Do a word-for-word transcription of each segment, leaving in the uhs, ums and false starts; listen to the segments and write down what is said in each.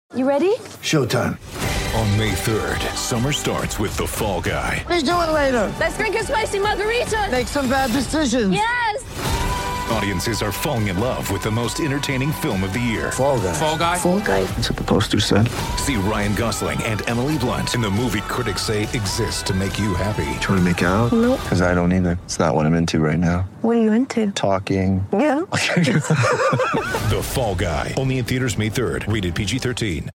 You ready? Showtime. On May third, summer starts with The Fall Guy. Let's do it later. Let's drink a spicy margarita. Make some bad decisions. Yes! Audiences are falling in love with the most entertaining film of the year. Fall Guy. Fall Guy. Fall Guy. That's what the poster said. See Ryan Gosling and Emily Blunt in the movie critics say exists to make you happy. Trying to make it out? Nope. Because I don't either. It's not what I'm into right now. What are you into? Talking. Yeah. The Fall Guy. Only in theaters May third. Rated P G thirteen.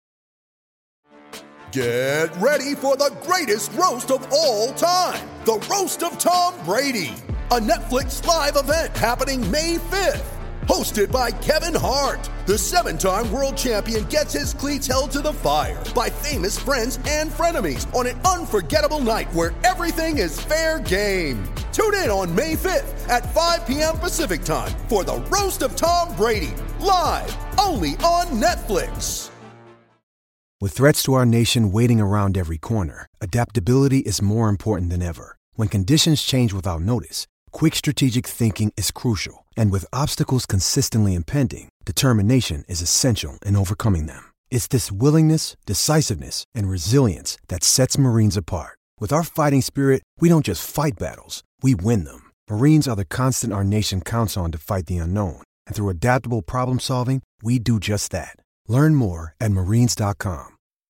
Get ready for the greatest roast of all time. The Roast of Tom Brady. A Netflix live event happening May fifth. Hosted by Kevin Hart. The seven-time world champion gets his cleats held to the fire by famous friends and frenemies on an unforgettable night where everything is fair game. Tune in on May fifth at five p.m. Pacific time for the Roast of Tom Brady. Live only on Netflix. With threats to our nation waiting around every corner, adaptability is more important than ever. When conditions change without notice, quick strategic thinking is crucial. And with obstacles consistently impending, determination is essential in overcoming them. It's this willingness, decisiveness, and resilience that sets Marines apart. With our fighting spirit, we don't just fight battles, we win them. Marines are the constant our nation counts on to fight the unknown. And through adaptable problem solving, we do just that. Learn more at marines dot com.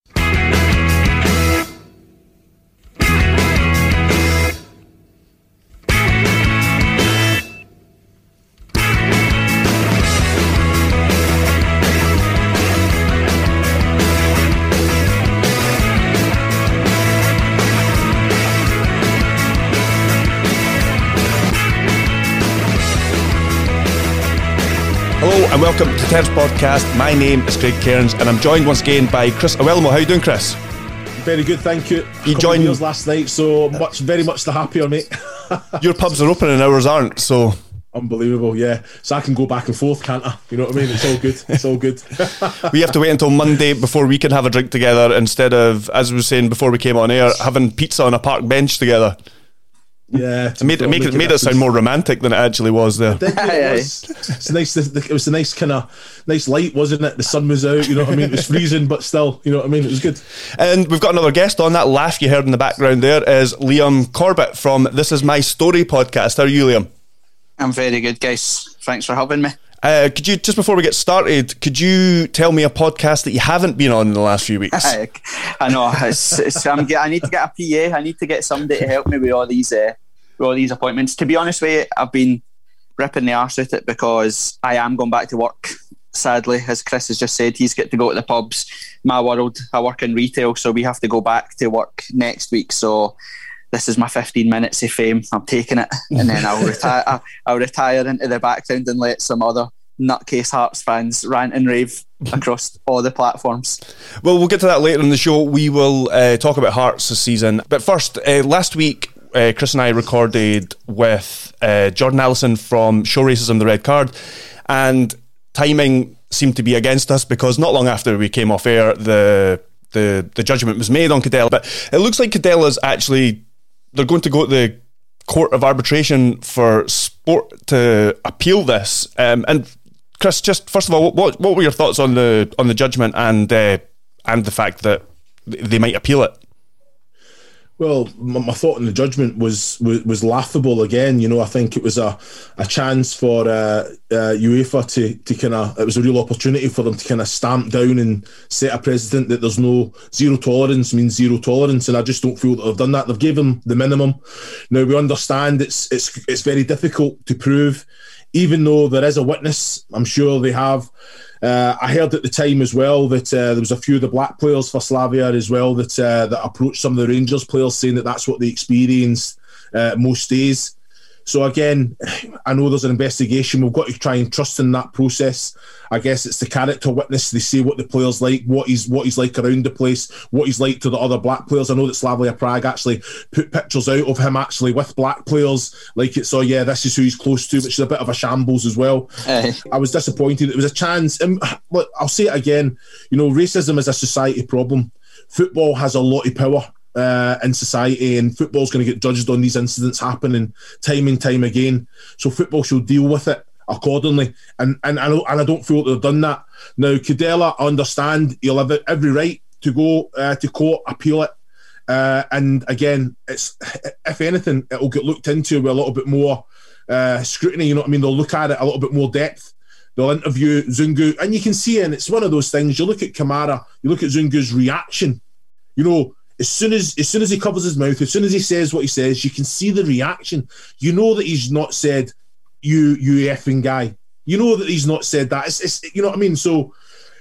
Hello and welcome to Terps Podcast. My name is Craig Cairns and I'm joined once again by Chris Awilmo. How you doing, Chris? Very good, thank you. You joined us last night, so much, very much the happier, mate. Your pubs are open and ours aren't, so unbelievable, yeah. So I can go back and forth, can't I? You know what I mean? It's all good. It's all good. We have to wait until Monday before we can have a drink together instead of, as we were saying before we came on air, having pizza on a park bench together. Yeah, it made it, make it, made it sound more romantic than it actually was there. It, it was. It's a nice. It was a nice kind of nice light, wasn't it? The sun was out. You know what I mean? It was freezing, but still, you know what I mean? It was good. And we've got another guest on. That laugh you heard in the background there is Liam Corbett from This Is My Story podcast. How are you, Liam? I'm very good, guys. Thanks for having me. Uh, could you, just before we get started, could you tell me a podcast that you haven't been on in the last few weeks? I, I know. It's, it's, I'm, I need to get a P A. I need to get somebody to help me with all these uh, with all these appointments. To be honest with you, I've been ripping the arse out it because I am going back to work. Sadly, as Chris has just said, he's got to go to the pubs. My world, I work in retail, so we have to go back to work next week. So this is my fifteen minutes of fame. I'm taking it, and then I'll retire. I'll, I'll retire into the background and let some other nutcase Hearts fans rant and rave across all the platforms. Well, we'll get to that later in the show. We will uh, talk about Hearts this season, but first, uh, last week uh, Chris and I recorded with uh, Jordan Allison from Show Racism: The Red Card, and timing seemed to be against us because not long after we came off air, the the the judgment was made on Cadella. But it looks like Cadella's actually, they're going to go to the Court of Arbitration for Sport to appeal this. Um, and Chris, just first of all, what what were your thoughts on the on the judgment and uh, and the fact that they might appeal it? Well, my thought on the judgment was, was was laughable again. You know, I think it was a, a chance for uh, uh, UEFA to, to kind of, it was a real opportunity for them to kind of stamp down and set a precedent that there's no, zero tolerance means zero tolerance, and I just don't feel that they've done that. They've given them the minimum. Now, we understand it's it's it's very difficult to prove, even though there is a witness. I'm sure they have. Uh, I heard at the time as well that uh, there was a few of the black players for Slavia as well that uh, that approached some of the Rangers players saying that that's what they experienced uh, most days. So again, I know there's an investigation. We've got to try and trust in that process. I guess it's the character witness. They say what the player's like, what he's what he's like around the place, what he's like to the other black players. I know that Slavia Prague actually put pictures out of him actually with black players, like it's, oh yeah, this is who he's close to, which is a bit of a shambles as well. Hey. I was disappointed. It was a chance. And look, I'll say it again. You know, racism is a society problem. Football has a lot of power Uh, in society, and football's going to get judged on these incidents happening time and time again. So football should deal with it accordingly, and and I don't, and I don't feel that they've done that. Now, Kudela, I understand he'll have every right to go uh, to court, appeal it. Uh, and again, it's if anything, it'll get looked into with a little bit more uh, scrutiny. You know what I mean? They'll look at it a little bit more depth. They'll interview Zungu, and you can see, and it's one of those things. You look at Kamara, you look at Zungu's reaction. You know, as soon as as soon as he covers his mouth, as soon as he says what he says, you can see the reaction. You know that he's not said you you effing guy. You know that he's not said that. It's, it's you know what I mean. So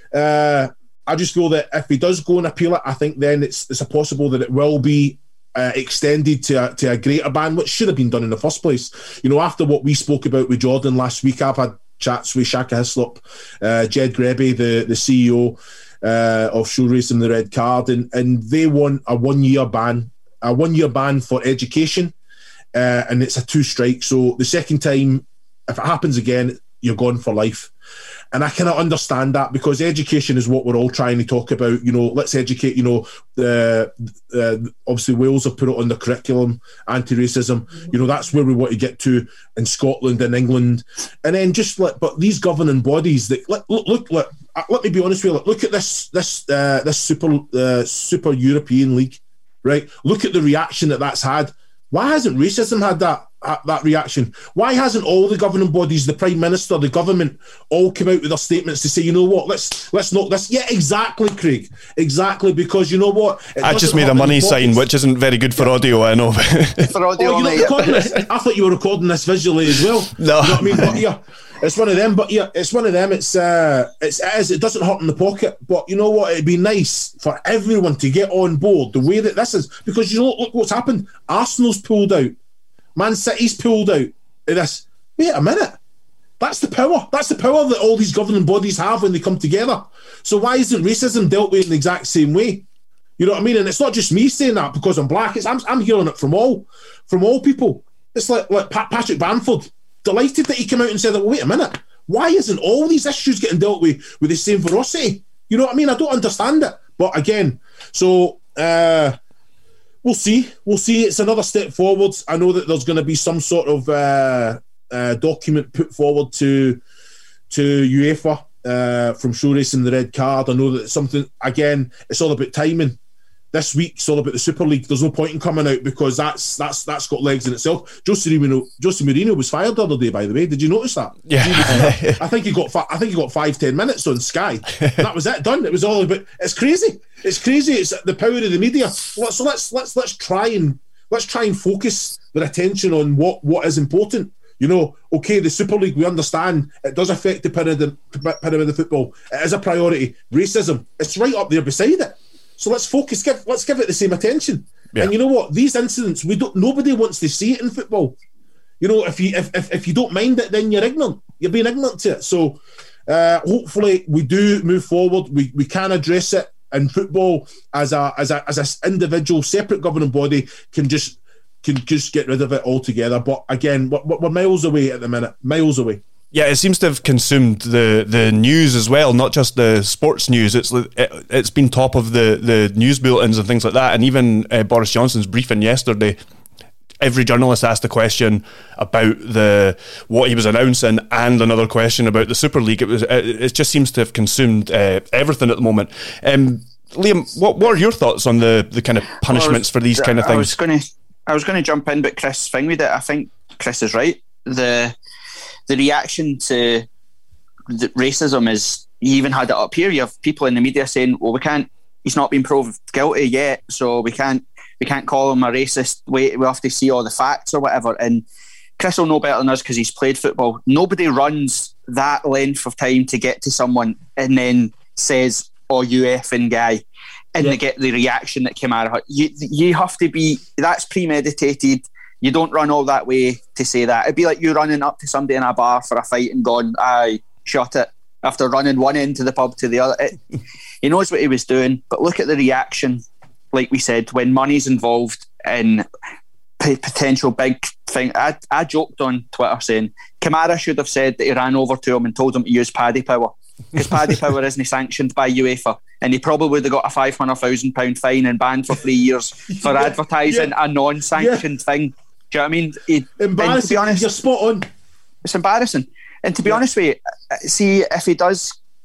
uh, I just feel that if he does go and appeal it, I think then it's it's a possible that it will be uh, extended to a, to a greater ban, which should have been done in the first place. You know, after what we spoke about with Jordan last week, I've had chats with Shaka Hislop, uh, Jed Grebe, the, the C E O uh, of Show Racing the Red Card, and, and they want a one-year ban, a one-year ban for education, uh, and it's a two-strike. So the second time, if it happens again, you're gone for life. And I cannot understand that, because education is what we're all trying to talk about. You know, let's educate, you know, the uh, obviously Wales have put it on the curriculum, anti-racism. You know, that's where we want to get to in Scotland and England. And then just let, but these governing bodies, that look, look, look, look let me be honest with you, look, look at this, this, uh, this super, uh, super European league, right? Look at the reaction that that's had. Why hasn't racism had that that reaction? Why hasn't all the governing bodies, the Prime Minister, the government, all come out with their statements to say, you know what, let's let's not this? Yeah, exactly, Craig, exactly, because you know what? I just made a money sign, which isn't very good for audio, I know. For audio, oh, you're not recording this? I thought you were recording this visually as well. No, you know what I mean, but yeah, it's one of them. But yeah, it's one of them. It's uh, it's it, is, it doesn't hurt in the pocket. But you know what? It'd be nice for everyone to get on board the way that this is, because you know, look what's happened. Arsenal's pulled out. Man City's pulled out of this. Wait a minute. That's the power. That's the power that all these governing bodies have when they come together. So why isn't racism dealt with in the exact same way? You know what I mean? And it's not just me saying that because I'm black. It's I'm, I'm hearing it from all, from all people. It's like, like Pat, Patrick Bamford, delighted that he came out and said, well, wait a minute. Why isn't all these issues getting dealt with with the same ferocity? You know what I mean? I don't understand it. But again, so... Uh, We'll see. We'll see. It's another step forwards. I know that there's going to be some sort of uh, uh, document put forward to to UEFA uh, from Show Racing the Red Card. I know that it's something, again, it's all about timing. This week, it's all about the Super League. There's no point in coming out because that's that's that's got legs in itself. Jose Mourinho, Jose Mourinho was fired the other day, by the way. Did you notice that? Yeah. That? I think he got fi- I think he got five ten minutes on Sky. That was it. Done. It was all about. It's crazy. It's crazy. It's the power of the media. So let's let's let's try and let's try and focus their attention on what, what is important. You know, okay, the Super League, we understand it does affect the pyramid, pyramid of football. It is a priority. Racism, it's right up there beside it. So let's focus. Give, let's give it the same attention. Yeah. And you know what? These incidents, we don't. Nobody wants to see it in football. You know, if you if if, if you don't mind it, then you're ignorant. You're being ignorant to it. So uh, hopefully we do move forward. We we can address it. And football, as a as a as an individual, separate governing body, can just can just get rid of it altogether. But again, we're, we're miles away at the minute. Miles away. Yeah, it seems to have consumed the, the news as well, not just the sports news. It's it, it's been top of the, the news bulletins and things like that. And even uh, Boris Johnson's briefing yesterday, every journalist asked a question about the what he was announcing and another question about the Super League. It was it, it just seems to have consumed uh, everything at the moment. Um, Liam, what what are your thoughts on the, the kind of punishments well, was, for these kind of things? I was going to I was going to jump in, but Chris thing with it. I think Chris is right. The the reaction to the racism is, you even had it up here. You have people in the media saying, "Well, we can't. He's not been proved guilty yet, so we can't." We can't call him a racist. Wait, we have to see all the facts or whatever. And Chris will know better than us because he's played football. Nobody runs that length of time to get to someone and then says, "Oh, you effing guy," and yeah. they get the reaction that came out of it. You, you have to be. That's premeditated. You don't run all that way to say that. It'd be like you running up to somebody in a bar for a fight and going, "Aye, shut it." After running one end to the pub to the other, it, he knows what he was doing. But look at the reaction. Like we said, when money's involved in p- potential big thing, I, I joked on Twitter saying Kamara should have said that he ran over to him and told him to use paddy power, because paddy power isn't sanctioned by UEFA, and he probably would have got a five hundred thousand pound fine and banned for three years for yeah, advertising yeah. a non-sanctioned yeah. thing. Do you know what I mean? He, embarrassing. To be honest, you're spot on. It's embarrassing. And to be yeah. honest with you, see, if he does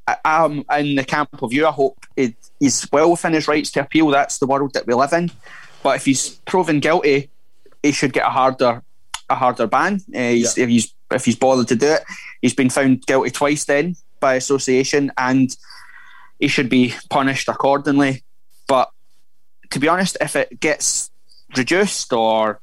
I, I'm in the camp of you. I hope it, he's well within his rights to appeal. That's the world that we live in. But if he's proven guilty, he should get a harder a harder ban. Uh, he's, yeah. If he's if he's bothered to do it, he's been found guilty twice then by association, and he should be punished accordingly. But to be honest, if it gets reduced or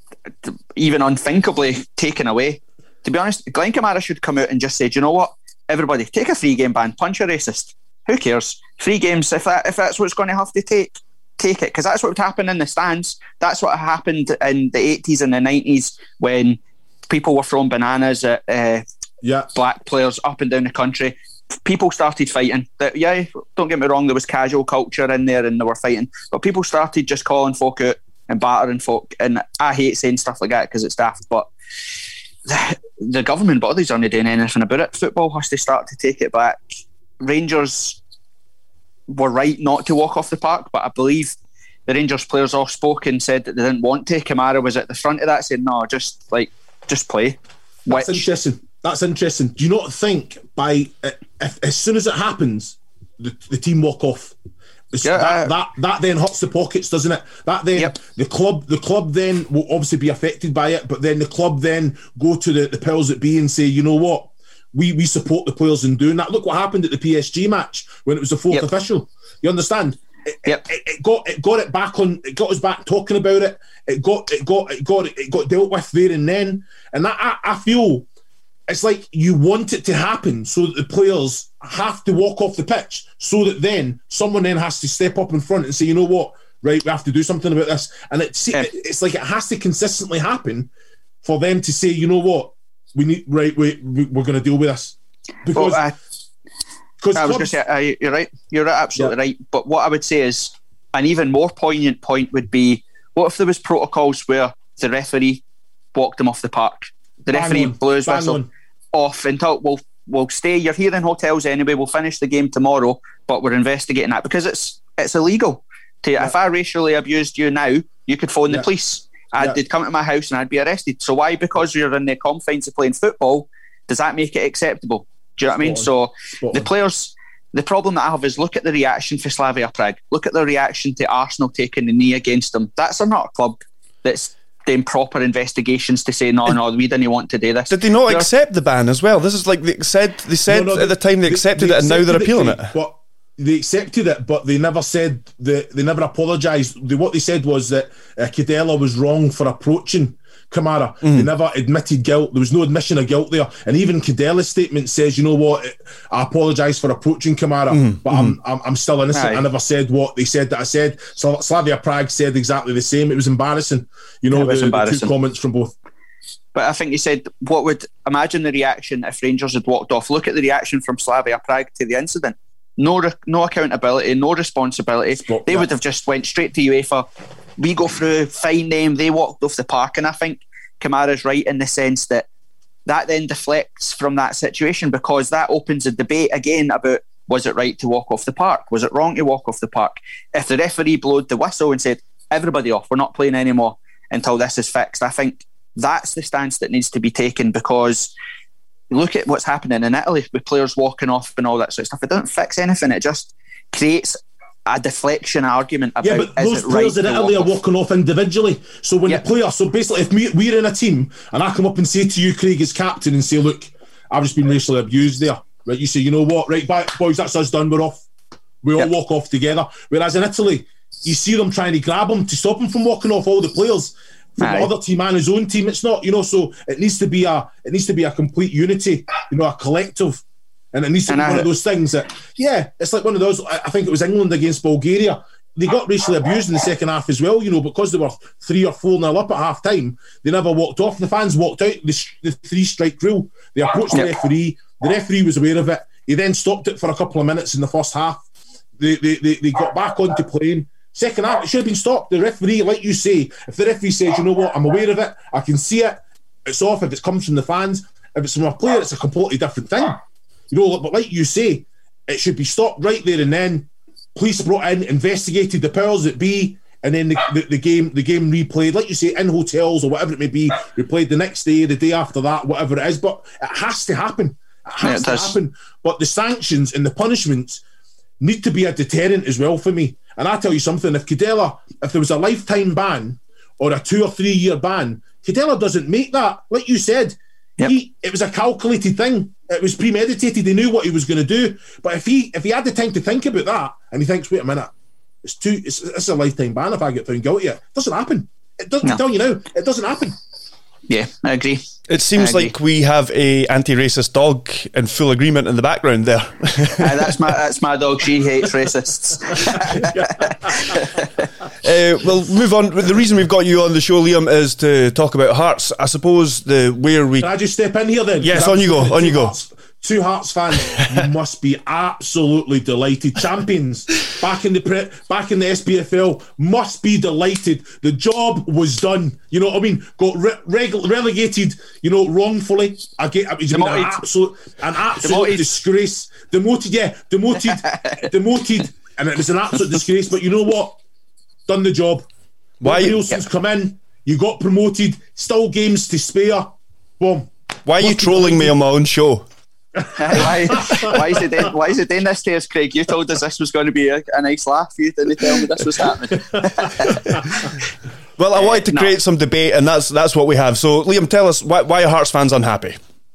even unthinkably taken away, to be honest, Glenn Kamara should come out and just say, do you know what? Everybody, take a three game ban, punch a racist. Who cares? Three games, if that if that's what it's going to have to take, take it. Because that's what would happen in the stands. That's what happened in the eighties and the nineties when people were throwing bananas at uh, yeah. black players up and down the country. People started fighting. Yeah, don't get me wrong, there was casual culture in there and they were fighting. But people started just calling folk out and battering folk. And I hate saying stuff like that because it's daft. But the, the government bodies aren't doing anything about it. Football has to start to take it back. Rangers were right not to walk off the park, but I believe the Rangers players all spoke and said that they didn't want to. Kamara was at the front of that saying, no, just like just play. That's Which, interesting. That's interesting. Do you not think by if, as soon as it happens, the, the team walk off? Yeah, that, uh, that that then hurts the pockets, doesn't it? That then yep. the club the club then will obviously be affected by it, but then the club then go to the, the powers that be and say, you know what, we we support the players in doing that. Look what happened at the P S G match when it was the fourth yep. official. You understand? It, yep. it, it got it got it back on. It got us back talking about it. It got it got it got it got dealt with there and then. And that I, I feel it's like you want it to happen so that the players have to walk off the pitch, so that then someone then has to step up in front and say, you know what, right, we have to do something about this. And it's yeah. it's like it has to consistently happen for them to say, you know what, we need right, we, we we're going to deal with this because. Well, uh, Because I was going to say, uh, you're right. You're absolutely yeah. right. But what I would say is, an even more poignant point would be, what if there was protocols where the referee walked them off the park? The Bang referee on. blew his Bang whistle on. off until we'll we'll stay. You're here in hotels anyway. We'll finish the game tomorrow, but we're investigating that because it's it's illegal. To, yeah. If I racially abused you now, you could phone yeah. the police. I'd, yeah. They'd come to my house and I'd be arrested. So why? Because you're in the confines of playing football, does that make it acceptable? Do you know what I mean? So Spot the on. players. The problem that I have is look at the reaction for Slavia Prague. Look at the reaction to Arsenal taking the knee against them. That's not a club that's doing proper investigations to say, no, no, we didn't want to do this. Did they not They're, accept the ban as well? This is like they said. They said No, no, at the time they accepted they it, and now they're appealing it. it. But they accepted it, but they never said the, they never apologised. They, what they said was that uh, Cadella was wrong for approaching Kamara. Mm. They never admitted guilt. There was no admission of guilt there. And even Cadella's statement says, you know what, I apologise for approaching Kamara, mm. but mm. I'm, I'm I'm still innocent. Aye. I never said what they said that I said. So Slavia Prague said exactly the same. It was embarrassing. You know, it was the, embarrassing. the two comments from both. But I think he said, what would, imagine the reaction if Rangers had walked off. Look at the reaction from Slavia Prague to the incident. No re- no accountability, no responsibility. Stop they that. would have just went straight to UEFA. We go through, fine them, they walked off the park. And I think Kamara's right in the sense that that then deflects from that situation, because that opens a debate again about, was it right to walk off the park? Was it wrong to walk off the park? If the referee blowed the whistle and said, everybody off, we're not playing anymore until this is fixed, I think that's the stance that needs to be taken, because look at what's happening in Italy with players walking off and all that sort of stuff. It doesn't fix anything. It just creates a deflection argument about, yeah, but those players right in Italy are walk walking off individually. So when yep. the player, so basically, if we, we're in a team and I come up and say to you, Craig, as captain, and say, look, I've just been racially abused there, right? You say, you know what, right, boys, that's us done. We're off. We all yep. walk off together. Whereas in Italy, you see them trying to grab him to stop him from walking off, all the players from Aye. the other team and his own team. It's not, you know. So it needs to be a, it needs to be a complete unity, you know, a collective. And it needs to and be I, one of those things that, yeah, it's like one of those. I think it was England against Bulgaria. They got racially abused in the second half as well, you know, because they were three or four nil up at half time. They never walked off. The fans walked out the, the three strike rule. They approached the yep. referee. The referee was aware of it. He then stopped it for a couple of minutes in the first half. They they they, they got back onto playing. Second half, it should have been stopped. The referee, like you say, if the referee says, you know what, I'm aware of it, I can see it, it's off. If it comes from the fans, if it's from a player, it's a completely different thing. You know, but like you say, it should be stopped right there and then. Police brought in, investigated, the powers that be, and then the, the, the game the game replayed, like you say, in hotels or whatever it may be, replayed the next day, the day after that, whatever it is. But it has to happen. It has yeah, it to happen. But the sanctions and the punishments need to be a deterrent as well for me. And I tell you something, if Cadella, if there was a lifetime ban or a two or three year ban, Cadella doesn't make that. Like you said, yep. he, it was a calculated thing. It was premeditated. He knew what he was going to do. But if he if he had the time to think about that, and he thinks, wait a minute, it's too it's, it's a lifetime ban if I get found guilty, it doesn't happen. It doesn't. No. I tell you now, it doesn't happen. Yeah, I agree. It seems agree. like we have a anti-racist dog in full agreement in the background there. uh, that's my that's my dog. She hates racists. uh, well, move on. The reason we've got you on the show, Liam, is to talk about Hearts. I suppose the where we. Can I just step in here then? Yes, on you go. On you go. Hearts, two Hearts fans must be absolutely delighted. Champions back in the pre- back in the S P F L must be delighted. The job was done. You know what I mean? Got re- reg- relegated. You know, wrongfully. I get. It was an absolute, an absolute demoted. disgrace. Demoted. Yeah, demoted. demoted, and it was an absolute disgrace. But you know what? Done the job. Why? Nielsen's yep. come in. You got promoted. Still games to spare. Boom. Why are you must trolling me on my own show? why, why is it doing, why is it doing this to us, Craig? You told us this was going to be a, a nice laugh. You didn't tell me this was happening. Well, I wanted to create uh, no. some debate, and that's that's what we have. So, Liam, tell us, why, why are Hearts fans unhappy?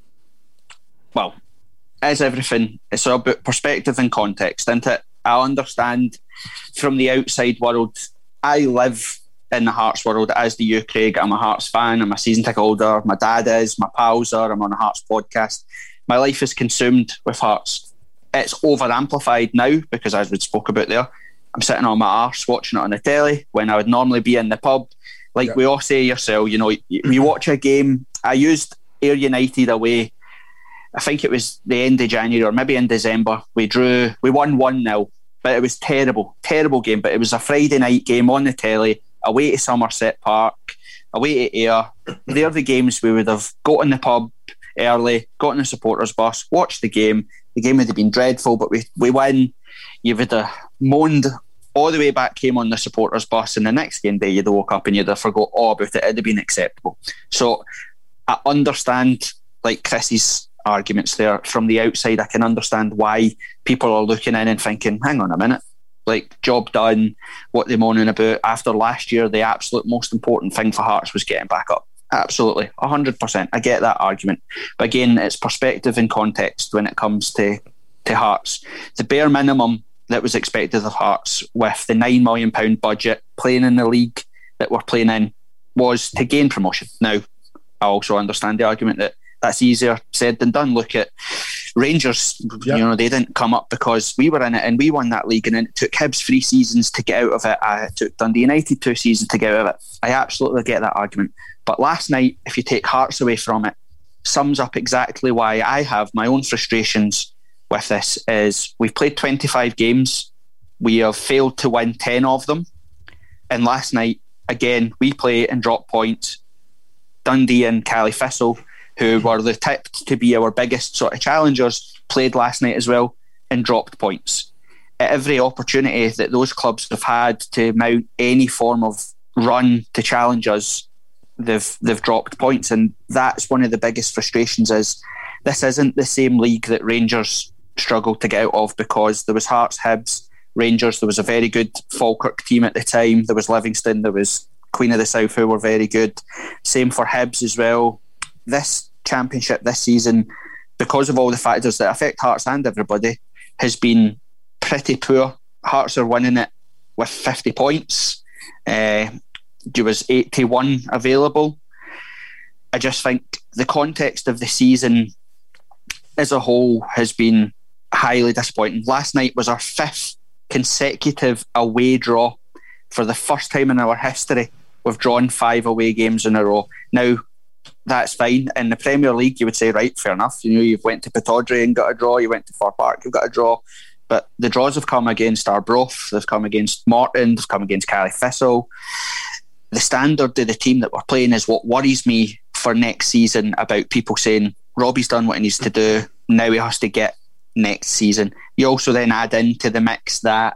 Well, as everything, it's all about perspective and context, isn't it? I understand from the outside world. I live in the Hearts world, as do you, Craig. I'm a Hearts fan. I'm a season ticket holder. My dad is. My pals are. I'm on a Hearts podcast. My life is consumed with Hearts. It's over amplified now because, as we spoke about there, I'm sitting on my arse watching it on the telly when I would normally be in the pub. Like yeah. we all say yourself, you know, you, you watch a game. I used Ayr United away. I think it was the end of January or maybe in December. We drew, we won one nil, but it was terrible, terrible game. But it was a Friday night game on the telly, away to Somerset Park, away to Ayr. They're the games we would have got in the pub early, got in the supporters bus, watched the game. The game would have been dreadful, but we we win. You would have moaned all the way back, came on the supporters bus, and the next game day you'd have woke up and you'd have forgot all about it. It'd have been acceptable. So I understand, like Chris's arguments there, from the outside I can understand why people are looking in and thinking, hang on a minute, like, job done, what they're moaning about. After last year, the absolute most important thing for Hearts was getting back up. Absolutely, one hundred percent. I get that argument. But again, it's perspective and context when it comes to, to Hearts. The bare minimum that was expected of Hearts with the nine million pounds budget, playing in the league that we're playing in, was to gain promotion. Now, I also understand the argument that that's easier said than done. Look at Rangers, yep. you know, they didn't come up because we were in it and we won that league, and it took Hibs three seasons to get out of it. Uh, it took Dundee United two seasons to get out of it. I absolutely get that argument. But last night, if you take Hearts away from it, sums up exactly why I have my own frustrations with this. Is we've played twenty-five games, we have failed to win ten of them, and last night, again, we play and drop points. Dundee and Cali Thistle, who were the tipped to be our biggest sort of challengers, played last night as well and dropped points. At every opportunity that those clubs have had to mount any form of run to challenge us, they've they've dropped points, and that's one of the biggest frustrations. Is this isn't the same league that Rangers struggled to get out of, because there was Hearts, Hibs, Rangers, there was a very good Falkirk team at the time, there was Livingston, there was Queen of the South, who were very good. Same for Hibs as well. This championship this season, because of all the factors that affect Hearts and everybody, has been pretty poor. Hearts are winning it with fifty points. Uh, there was eighty-one available. I just think the context of the season as a whole has been highly disappointing. Last night was our fifth consecutive away draw. For the first time in our history, we've drawn five away games in a row. Now, that's fine. In the Premier League, you would say, right, fair enough. You know, you've went to Pittodrie and got a draw. You went to Fir Park, you've got a draw. But the draws have come against Arbroath, they've come against Morton, they've come against Cali Thistle. The standard of the team that we're playing is what worries me for next season, about people saying, Robbie's done what he needs to do, now he has to get next season. You also then add into the mix that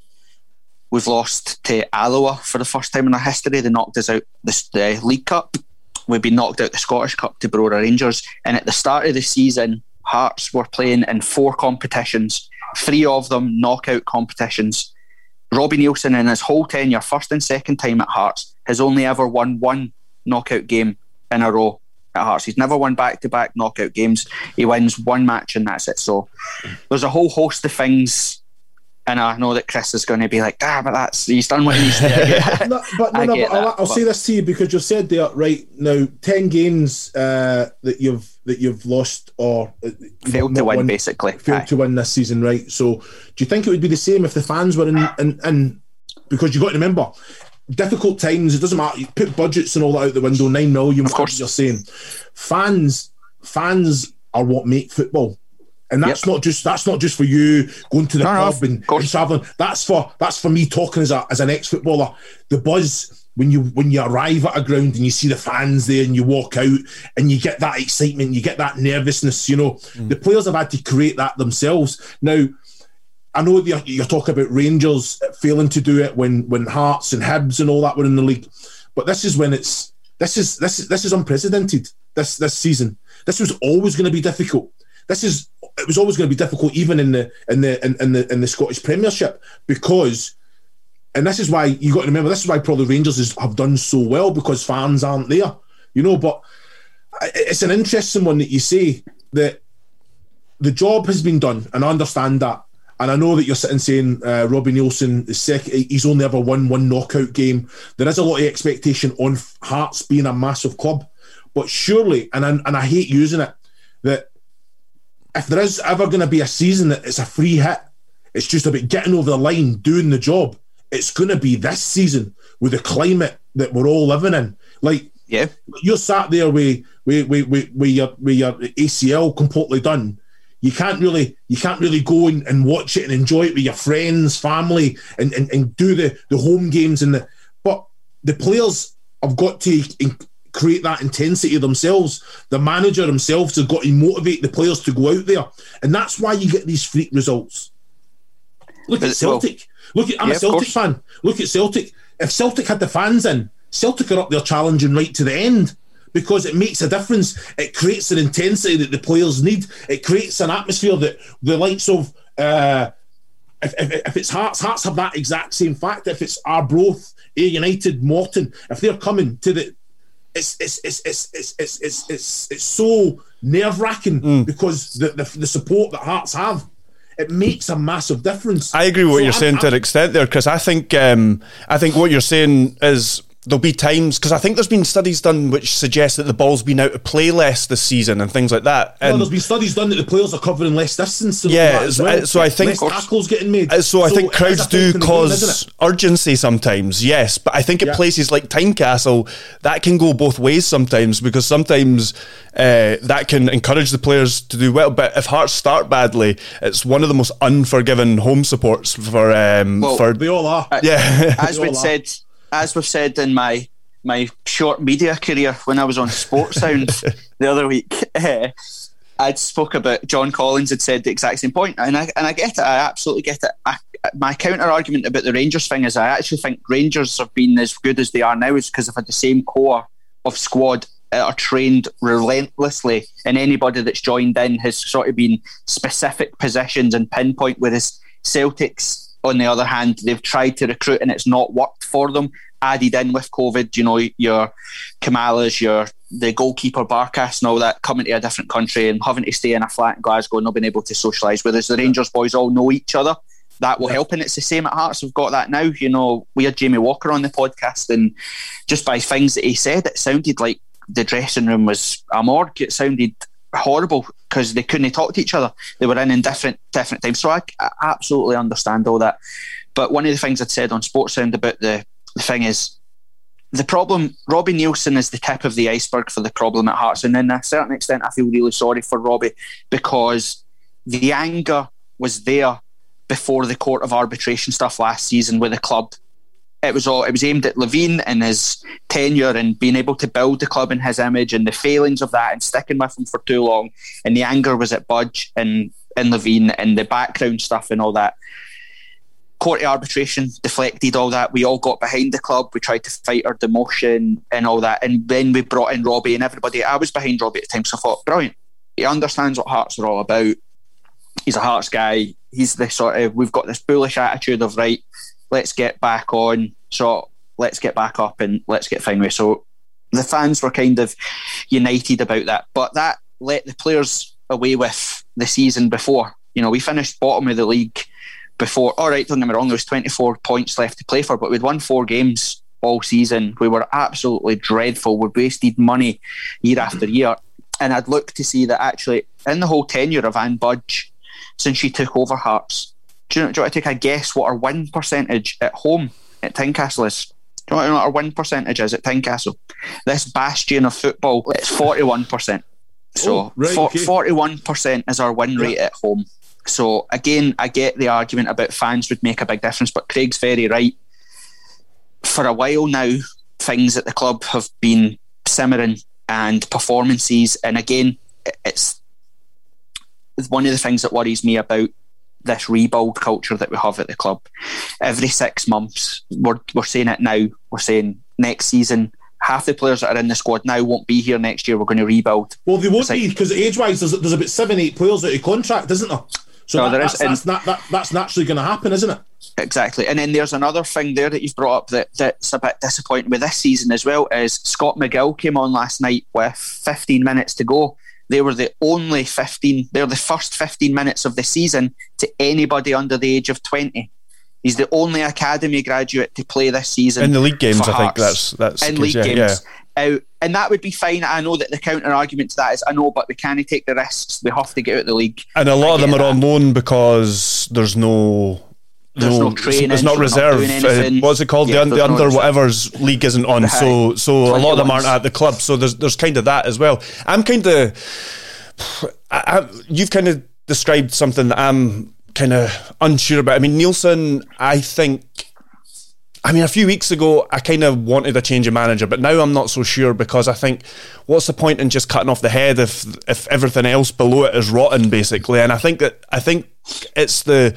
we've lost to Alloa for the first time in our history. They knocked us out the, the League Cup. We've been knocked out the Scottish Cup to Brora Rangers. And at the start of the season, Hearts were playing in four competitions, three of them knockout competitions. Robbie Neilson, in his whole tenure, first and second time at Hearts, has only ever won one knockout game in a row at Hearts. He's never won back-to-back knockout games. He wins one match and that's it. So there's a whole host of things, and I know that Chris is going to be like, ah, but that's, he's done what he needs to do. no, but no, no, but I'll, I'll but, say this to you, because you've said there, right now, ten games uh, that you've that you've lost or uh, failed to win, won, basically. Failed Aye. to win this season, right? So do you think it would be the same if the fans were in, in, in because you've got to remember, difficult times, it doesn't matter, you put budgets and all that out the window, nine million, of course you're saying. Fans, fans are what make football. And that's yep. not just that's not just for you going to the no, pub no, and, and travelling. That's for that's for me talking as a as an ex-footballer. The buzz when you when you arrive at a ground and you see the fans there and you walk out and you get that excitement, you get that nervousness. You know, mm. the players have had to create that themselves. Now, I know you're, you're talking about Rangers failing to do it when when Hearts and Hibs and all that were in the league, but this is when it's this is this is this is unprecedented. This this season, this was always going to be difficult. This is it was always going to be difficult, even in the in the in, in the in the Scottish Premiership, because, and this is why you got to remember, this is why probably Rangers is, have done so well, because fans aren't there, you know. But it's an interesting one that you say that the job has been done, and I understand that, and I know that you're sitting saying uh, Robbie Neilson is second, he's only ever won one knockout game. There is a lot of expectation on Hearts being a massive club, but surely, and I, and I hate using it, that if there is ever going to be a season that it's a free hit, it's just about getting over the line, doing the job, it's going to be this season with the climate that we're all living in. Like, yeah, you're sat there with with with, with, with your with your A C L completely done. You can't really you can't really go and, and watch it and enjoy it with your friends, family, and, and, and do the, the home games and the. But the players have got to create that intensity themselves. The manager himself has got to motivate the players to go out there, and that's why you get these freak results. Look at Celtic. Look at I'm yeah, a Celtic fan. Look at Celtic. If Celtic had the fans in, Celtic are up there challenging right to the end, because it makes a difference. It creates an intensity that the players need. It creates an atmosphere that the likes of uh, if, if, if it's Hearts, Hearts have that exact same fact. If it's Arbroath, Ayr United, Morton, if they're coming to the It's it's it's it's it's it's it's it's, it's so nerve wracking mm. because the, the the support that Hearts have, it makes a massive difference. I agree with what so you're I'm, saying I'm, to an extent there, Chris. I think um, I think what you're saying is there'll be times, because I think there's been studies done which suggest that the ball's been out of play less this season and things like that. And well, there's been studies done that the players are covering less distance. Yeah, as well. so I think less tackles getting made. So I so think crowds do cause game, urgency sometimes, yes. But I think at yeah. places like Tynecastle, that can go both ways sometimes, because sometimes uh, that can encourage the players to do well. But if Hearts start badly, it's one of the most unforgiving home supports for. Um, well, for they all are. Yeah, as we said, as we've said in my. my short media career when I was on Sports Sound the other week, uh, I'd spoke about John Collins had said the exact same point, and I and I get it, I absolutely get it. I, my counter argument about the Rangers thing is I actually think Rangers have been as good as they are now is because they've had the same core of squad that are trained relentlessly, and anybody that's joined in has sort of been specific positions and pinpoint, whereas Celtics, on the other hand, they've tried to recruit and it's not worked for them. Added in with COVID, you know, your Kamalas, your the goalkeeper Barkas and all that, coming to a different country and having to stay in a flat in Glasgow and not being able to socialise. Whereas the Rangers boys all know each other, that will yeah. help. And it's the same at Hearts. We've got that now. You know, we had Jamie Walker on the podcast, and just by things that he said, it sounded like the dressing room was a morgue. It sounded horrible because they couldn't talk to each other. They were in in different different times. So I, I absolutely understand all that. But one of the things I'd said on Sports Sound about the The thing is, the problem, Robbie Neilson is the tip of the iceberg for the problem at Hearts. And then to a certain extent, I feel really sorry for Robbie, because the anger was there before the court of arbitration stuff last season with the club. It was all, it was aimed at Levine and his tenure and being able to build the club in his image and the failings of that and sticking with him for too long. And the anger was at Budge and, and Levine and the background stuff and all that. Court of arbitration deflected all that. We all got behind the club. We tried to fight our demotion and all that. And then we brought in Robbie and everybody. I was behind Robbie at the time, so I thought, brilliant. he understands what Hearts are all about. He's a Hearts guy. He's the sort of, we've got this bullish attitude of, right, let's get back on, so let's get back up and let's get Fenway. So the fans were kind of united about that, but that let the players away with the season before. You know, we finished bottom of the league before. All right, don't get me wrong, there was twenty-four points left to play for, but we'd won four games all season. We were absolutely dreadful. We'd wasted money year after year. And I'd look to see that actually in the whole tenure of Anne Budge, since she took over Hearts, do you, know, do you want to take a guess what our win percentage at home at Tynecastle is? Do you want to know what our win percentage is at Tynecastle? This bastion of football, it's forty-one percent. So oh, right, for, okay. forty-one percent is our win rate yeah. at home. So again, I get the argument about fans would make a big difference, but Craig's very right. For a while now, things at the club have been simmering and performances, and again, it's one of the things that worries me about this rebuild culture that we have at the club. Every six months, we're, we're saying it now, we're saying next season, half the players that are in the squad now won't be here next year, we're going to rebuild. Well, they won't it's be, because like, age-wise, there's, there's about seven, eight players out of contract, isn't there? So no, that, there that's, is, that's, that, that, that's naturally going to happen, isn't it? Exactly. And then there's another thing there that you've brought up that, that's a bit disappointing with this season as well, is Scott McGill came on last night with fifteen minutes to go. They were the only fifteen, they're the first fifteen minutes of the season to anybody under the age of twenty. He's the only academy graduate to play this season. In the league games, I Hearts. think that's... that's in case, league yeah, games. Yeah. Uh, and that would be fine. I know that the counter argument to that is, I know, but we can't take the risks. We have to get out of the league. And a lot I of them are that. on loan because there's no... There's no, no training. It's not reserve. Not uh, what's it called? Yeah, the, the under no whatever's league isn't on. So so a lot of them aren't at the club. So there's there's kind of that as well. I'm kind of... I, I, you've kind of described something that I'm kind of unsure about. I mean, Nielsen, I think... I mean, a few weeks ago, I kind of wanted a change of manager, but now I'm not so sure, because I think, what's the point in just cutting off the head if if everything else below it is rotten, basically? And I think that I think it's the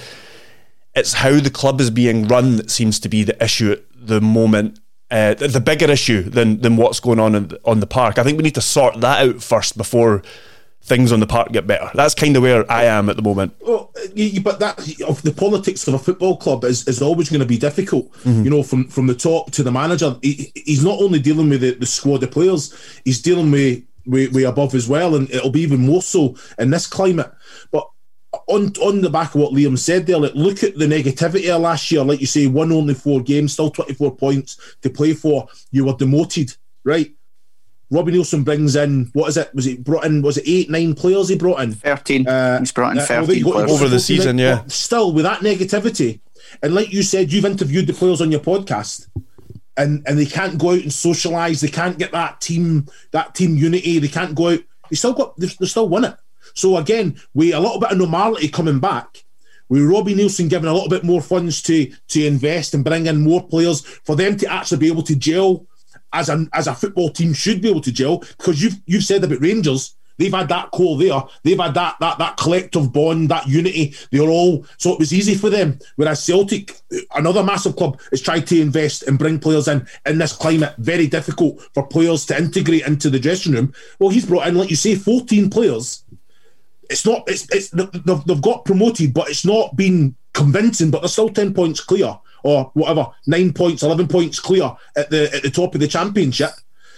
it's how the club is being run that seems to be the issue at the moment, uh, the, the bigger issue than than what's going on in the, on the park. I think we need to sort that out first before things on the park get better. That's kind of where I am at the moment. Well, you, but that of the politics of a football club is, is always going to be difficult. Mm-hmm. You know, from, from the top to the manager, he, he's not only dealing with the, the squad of players, he's dealing with, with with above as well, and it'll be even more so in this climate. But on on the back of what Liam said there, like, look at the negativity of last year. Like you say, won only four games, still twenty-four points to play for. You were demoted, right? Robbie Nielsen brings in, what is it? Was it brought in? Was it eight, nine players he brought in? Thirteen. Uh, He's brought in thirteen uh, players over the season. Like, yeah. Still with that negativity, and like you said, you've interviewed the players on your podcast, and and they can't go out and socialise. They can't get that team that team unity. They can't go out. They still got. They still win it. So again, with a little bit of normality coming back, with Robbie Nielsen giving a little bit more funds to to invest and bring in more players for them to actually be able to gel. As a as a football team should be able to gel, because you've you've said about Rangers, they've had that core there, they've had that that that collective bond, that unity. They're all, so it was easy for them. Whereas Celtic, another massive club, has tried to invest and bring players in in this climate. Very difficult for players to integrate into the dressing room. Well, he's brought in, like you say, fourteen players. It's not. It's it's they've, they've got promoted, but it's not been convincing. But they're still ten points clear. Or whatever, nine points, eleven points clear at the at the top of the championship.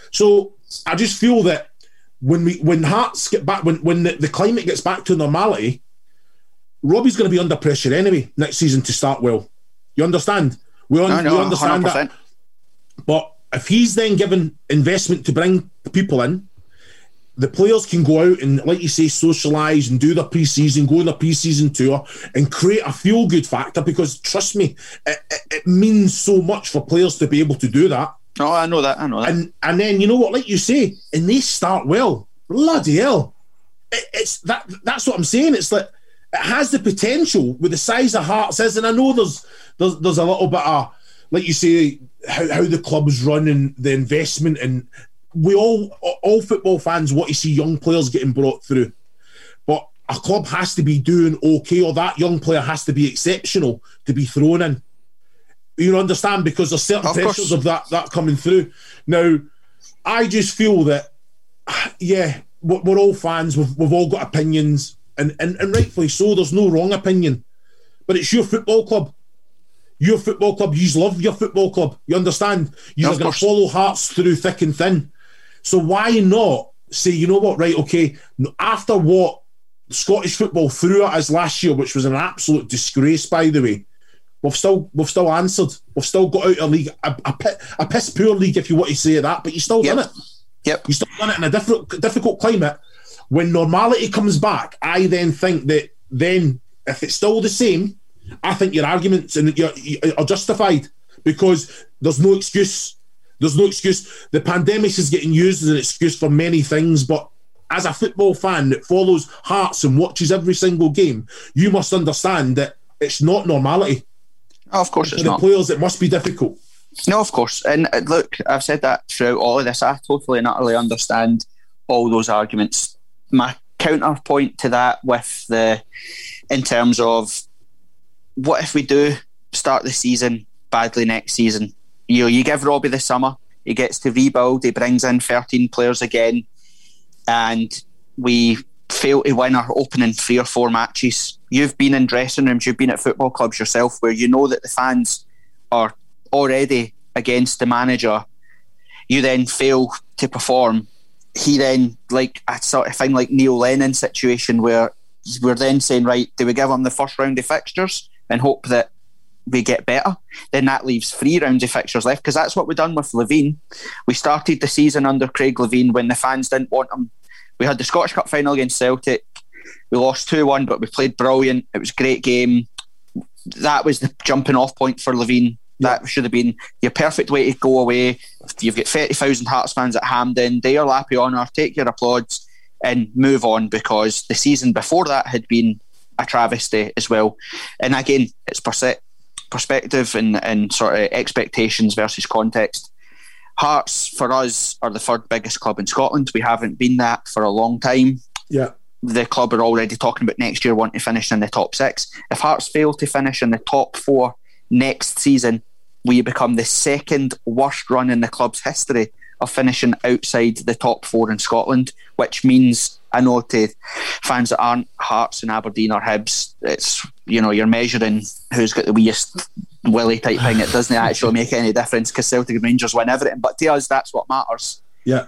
So I just feel that when we when Hearts get back, when when the, the climate gets back to normality, Robbie's going to be under pressure anyway next season to start well. You understand? We, un- no, no, we understand one hundred percent. that. But if he's then given investment to bring people in, the players can go out and, like you say, socialise and do their pre-season, go on their pre-season tour and create a feel-good factor, because, trust me, it, it, it means so much for players to be able to do that. Oh, I know that, I know that. And and then, you know what, like you say, and they start well. Bloody hell. It, it's that. That's what I'm saying. It's like, it has the potential with the size of Hearts is, and I know there's there's, there's a little bit of, like you say, how, how the club's run and the investment, and we all, all football fans want to see young players getting brought through. But a club has to be doing okay, or that young player has to be exceptional to be thrown in. You understand? Because there's certain of pressures course. of that, that coming through. Now, I just feel that, yeah, we're, we're all fans. We've, we've all got opinions, and, and and rightfully so. There's no wrong opinion, but it's your football club. Your football club. You love your football club. You understand? You're going to follow Hearts through thick and thin. So why not say, you know what, right, okay, after what Scottish football threw at us last year, which was an absolute disgrace, by the way, we've still we've still answered. We've still got out a league, a, a, a piss poor league, if you want to say that, but you still yep. done it. Yep. You still done it in a different, difficult climate. When normality comes back, I then think that then, if it's still the same, I think your arguments and you're, are justified, because there's no excuse. There's no excuse. The pandemic is getting used as an excuse for many things, but as a football fan that follows Hearts and watches every single game, you must understand that it's not normality. Oh, of course it's not. For the players, it must be difficult. No, of course. And uh, look, I've said that throughout all of this. I totally and utterly understand all those arguments. My counterpoint to that with the, in terms of, what if we do start the season badly next season? You know, you give Robbie the summer, he gets to rebuild, he brings in thirteen players again, and we fail to win our opening three or four matches. You've been in dressing rooms, you've been at football clubs yourself, where you know that the fans are already against the manager. You then fail to perform. He then, like a sort of thing like Neil Lennon situation, where we're then saying, right, do we give him the first round of fixtures and hope that we get better? Then that leaves three rounds of fixtures left, because that's what we've done with Levine. We started the season under Craig Levine when the fans didn't want him. We had the Scottish Cup final against Celtic. We lost two one, but we played brilliant. It was a great game. That was the jumping off point for Levine. That should have been your perfect way to go away. You've got thirty thousand Hearts fans at Hampden. They are lap your honour, take your applause and move on, because the season before that had been a travesty as well. And again, it's perse- perspective and, and sort of expectations versus context. Hearts, for us, are the third biggest club in Scotland. We haven't been that for a long time. Yeah. The club are already talking about next year wanting to finish in the top six. If Hearts fail to finish in the top four next season, we become the second worst run in the club's history of finishing outside the top four in Scotland, which means, I know to fans that aren't Hearts and Aberdeen or Hibs, it's, you know, you're measuring who's got the weest willy type thing. It doesn't actually make any difference, because Celtic and Rangers win everything, but to us that's what matters. Yeah.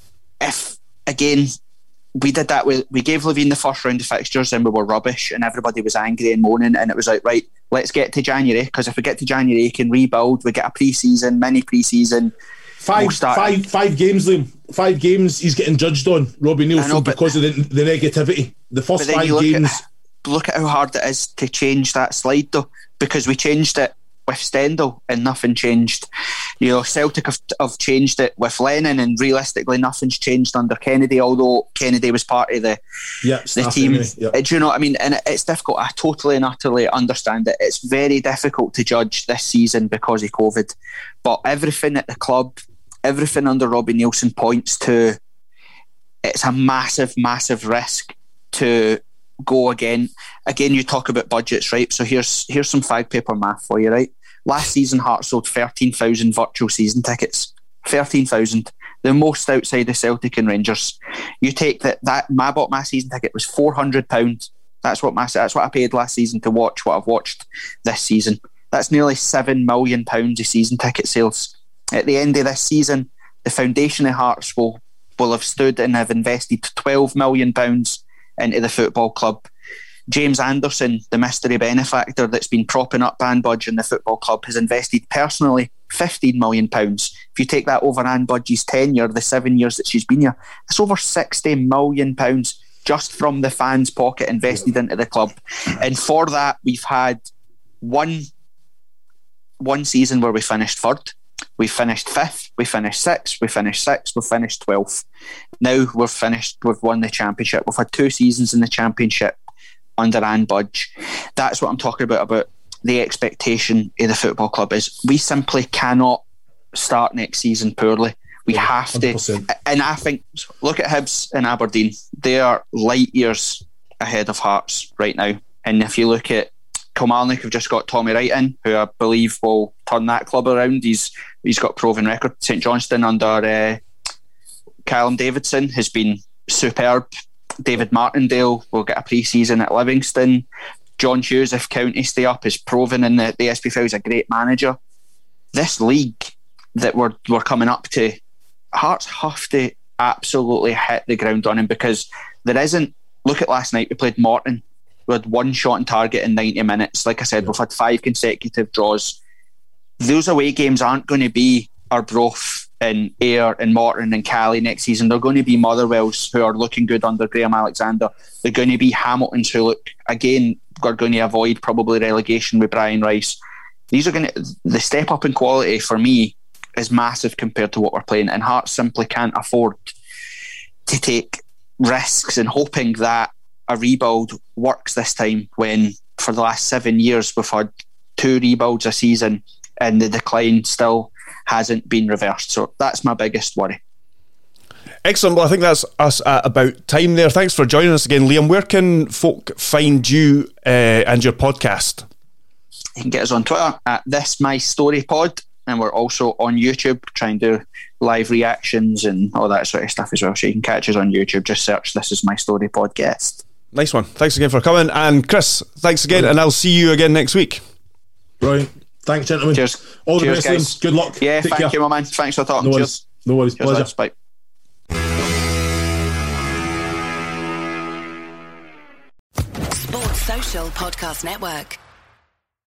If, again, we did that with, we gave Levine the first round of fixtures and we were rubbish and everybody was angry and moaning, and it was like, right, let's get to January, because if we get to January you can rebuild. We get a pre-season, mini pre-season. Five, we'll five, five games, Liam. Five games he's getting judged on, Robbie Neilson, know, because of the, the negativity. The first five look games. At, look at how hard it is to change that slide, though, because we changed it with Stendhal and nothing changed. You know, Celtic have, have changed it with Lennon, and realistically nothing's changed under Kennedy, although Kennedy was part of the, yeah, the team. Yep. Do you know what I mean? And it's difficult. I totally and utterly understand it. It's very difficult to judge this season because of COVID. But everything at the club, everything under Robbie Neilson points to it's a massive, massive risk to go again. Again, you talk about budgets, right? So here's here's some fag paper math for you, right? Last season, Hearts sold thirteen thousand virtual season tickets. thirteen thousand. The most outside of Celtic and Rangers. You take that, that I bought my season ticket was four hundred pounds. That's what my that's what I paid last season to watch what I've watched this season. That's nearly seven million pounds of season ticket sales. At the end of this season, the foundation of Hearts will, will have stood and have invested twelve million pounds into the football club. James Anderson, the mystery benefactor that's been propping up Anne Budge in the football club, has invested personally fifteen million pounds. If you take that over Anne Budge's tenure, the seven years that she's been here, it's over sixty million pounds just from the fans' pocket invested into the club. And for that, we've had one, one season where we finished third. We finished fifth, we finished sixth, we finished sixth, we finished twelfth. Now we're finished, we've won the championship. We've had two seasons in the championship under Anne Budge. That's what I'm talking about, about the expectation of the football club is we simply cannot start next season poorly. We have to. one hundred percent. And I think, look at Hibs and Aberdeen. They are light years ahead of Hearts right now. And if you look at Kilmarnock, have just got Tommy Wright in, who I believe will turn that club around. He's he's got a proven record. St Johnstone under uh, Callum Davidson has been superb. David Martindale will get a pre-season at Livingston. John Hughes, if County stay up, is proven in the, the S P F L is a great manager. This league that we're, we're coming up to, Hearts have to absolutely hit the ground running, because there isn't, look at last night, we played Morton. We had one shot on target in ninety minutes. Like I said, we've had five consecutive draws. Those away games aren't going to be Arbroath and Ayr and Morton and Cali next season. They're going to be Motherwells, who are looking good under Graham Alexander. They're going to be Hamiltons, who look, again, are going to avoid probably relegation with Brian Rice. These are going to, the step up in quality for me is massive compared to what we're playing, and Hearts simply can't afford to take risks and hoping that a rebuild works this time, when for the last seven years we've had two rebuilds a season and the decline still hasn't been reversed. So that's my biggest worry. Excellent. Well, I think that's us at about time there. Thanks for joining us again, Liam. Where can folk find you uh, and your podcast? You can get us on Twitter at This My Story Pod, and we're also on YouTube trying to do live reactions and all that sort of stuff as well. So you can catch us on YouTube. Just search This Is My Story Podcast. Nice one. Thanks again for coming. And Chris, thanks again, and I'll see you again next week. Brilliant. Thanks, gentlemen. Cheers. All Cheers, the best, guys. Liam. Good luck. Yeah, Take thank care. you, my man. Thanks for talking. No worries. Cheers. No worries. Cheers, Pleasure. lads. Bye. Sports Social Podcast Network.